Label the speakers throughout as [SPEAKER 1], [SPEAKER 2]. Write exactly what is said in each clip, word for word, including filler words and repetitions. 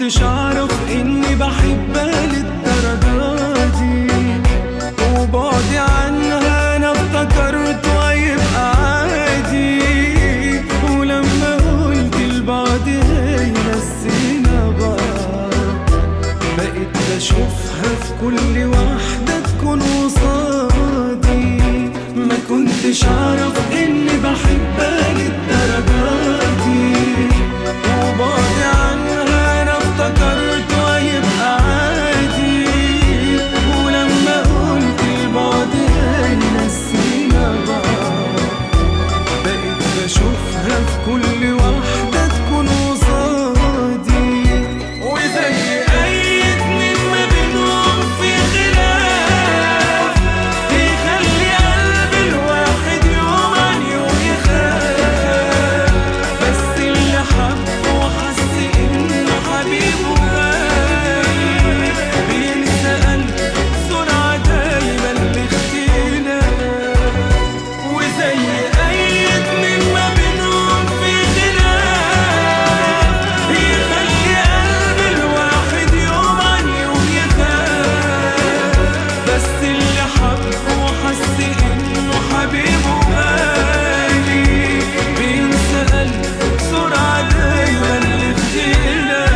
[SPEAKER 1] كنتش اعرف اني بحبها للدرجة دي، وبعدي عنها انا افتكرت هيبقى عادي، ولما قلت لبعض هي نسينا بعض، بقيت بشوفها في كل واحدة تكون قصادي. ما كنتش اعرف اني بحبها للدرجة دي، وبعدي عنها انا افتكرت هيبقى عادي، ولما قلت لبعض هي نسينا بعض، بقيت بشوفها في كل واحدة تكون قصادي. وزي اي اتنين ما بينهم في خلاف يخلي قلب الواحد يوم عن يوم يخاف، بس اللي حبه وحس انه حبيبه غالي بينسى قلبه بسرعة دايما الاختلاف. وزي اي اتنين ما بينهم في خلاف يخلي قلب الواحد يوم عن يوم يخاف، بس اللي حبه وحس انه حبيبه غالي بينسى قلبه بسرعة دايما الاختلاف.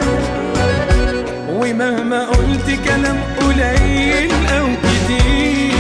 [SPEAKER 1] ومهما قلت كلام قليل أو كتير